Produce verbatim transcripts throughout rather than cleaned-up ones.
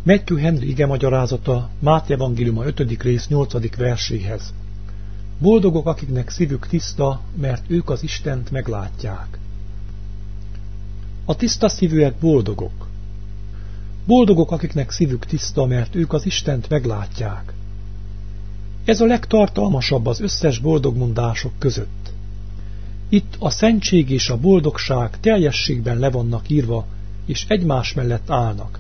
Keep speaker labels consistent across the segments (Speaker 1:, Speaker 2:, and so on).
Speaker 1: Matthew Henry igemagyarázata Máté evangéliuma ötödik rész nyolcadik verséhez. Boldogok, akiknek szívük tiszta, mert ők az Istent meglátják. A tiszta szívűek boldogok. Boldogok, akiknek szívük tiszta, mert ők az Istent meglátják. Ez a legtartalmasabb az összes boldogmondások között. Itt a szentség és a boldogság teljességben le vannak írva, és egymás mellett állnak.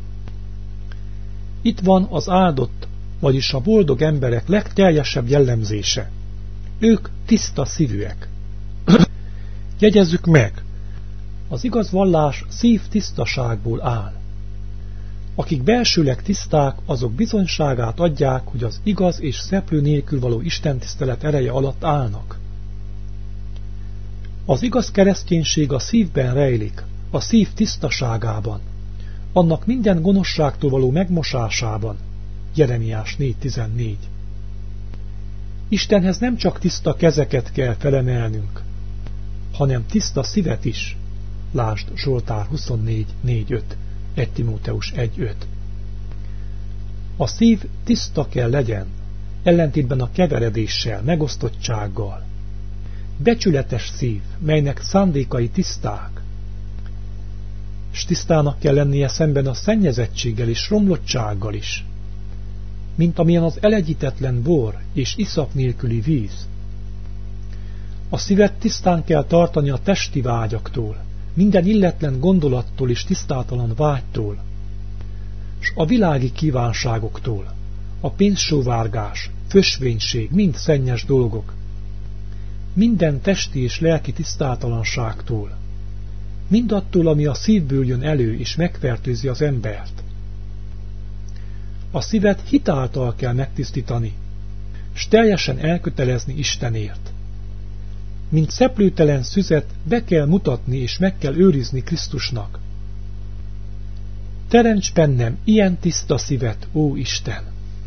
Speaker 1: Itt van az áldott, vagyis a boldog emberek legteljesebb jellemzése. Ők tiszta szívűek. Jegyezzük meg, az igaz vallás szív tisztaságból áll. Akik belsőleg tiszták, azok bizonyságát adják, hogy az igaz és szeplő nélkül való istentisztelet ereje alatt állnak. Az igaz kereszténység a szívben rejlik, a szív tisztaságában, annak minden gonoszságtól való megmosásában. Jeremiás négy tizennégy. Istenhez nem csak tiszta kezeket kell felemelnünk, hanem tiszta szívet is. Lásd Zsoltár huszonnégy négy öt, egy Timóteus egy öt. A szív tiszta kell legyen, ellentétben a keveredéssel, megosztottsággal. Becsületes szív, melynek szándékai tiszták, s tisztának kell lennie szemben a szennyezettséggel és romlottsággal is, mint amilyen az elegyítetlen bor és iszap nélküli víz. A szívet tisztán kell tartani a testi vágyaktól, minden illetlen gondolattól és tisztátalan vágytól, s a világi kívánságoktól, a pénzsóvárgás, fösvénység, mind szennyes dolgok, minden testi és lelki tisztátalanságtól, mindattól, ami a szívből jön elő és megfertőzi az embert. A szívet hitáltal kell megtisztítani, s teljesen elkötelezni Istenért. Mint szeplőtelen szüzet be kell mutatni és meg kell őrizni Krisztusnak. Teremts bennem ilyen tiszta szívet, ó Isten!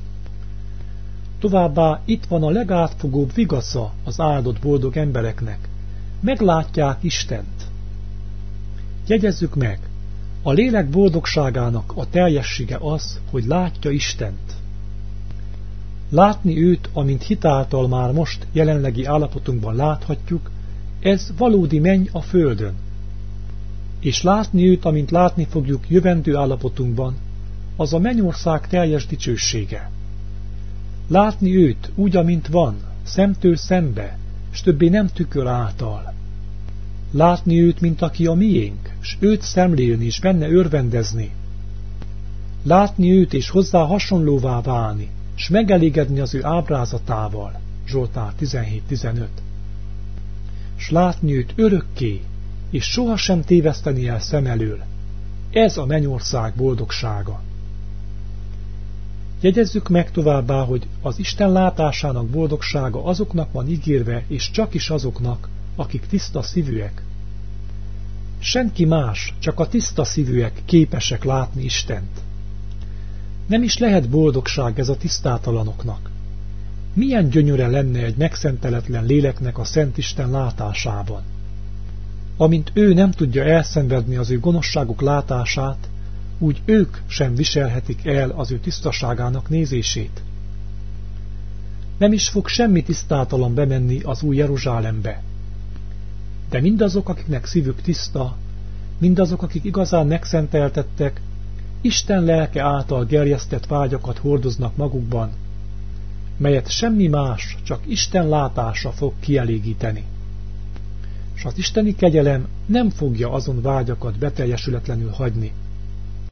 Speaker 1: Továbbá itt van a legátfogóbb vigasza az áldott boldog embereknek. Meglátják Istent. Jegyezzük meg, a lélek boldogságának a teljessége az, hogy látja Istent. Látni őt, amint hitáltal már most jelenlegi állapotunkban láthatjuk, ez valódi menny a földön. És látni őt, amint látni fogjuk jövendő állapotunkban, az a mennyország teljes dicsősége. Látni őt úgy, amint van, szemtől szembe, s többé nem tükör által. Látni őt, mint aki a miénk, s őt szemlélni és benne örvendezni. Látni őt és hozzá hasonlóvá válni, s megelégedni az ő ábrázatával. Zsoltár tizenhét tizenöt. S látni őt örökké, és sohasem téveszteni el szem elől. Ez a mennyország boldogsága. Jegyezzük meg továbbá, hogy az Isten látásának boldogsága azoknak van ígérve, és csak is azoknak, akik tiszta szívűek. Senki más, csak a tiszta szívűek képesek látni Istent. Nem is lehet boldogság ez a tisztátalanoknak. Milyen gyönyöre lenne egy megszenteletlen léleknek a Szent Isten látásában. Amint ő nem tudja elszenvedni az ő gonoszságuk látását, úgy ők sem viselhetik el az ő tisztaságának nézését. Nem is fog semmi tisztátalan bemenni az új Jeruzsálembe. De mindazok, akiknek szívük tiszta, mindazok, akik igazán megszenteltettek, Isten lelke által gerjesztett vágyakat hordoznak magukban, melyet semmi más, csak Isten látása fog kielégíteni. S az isteni kegyelem nem fogja azon vágyakat beteljesületlenül hagyni,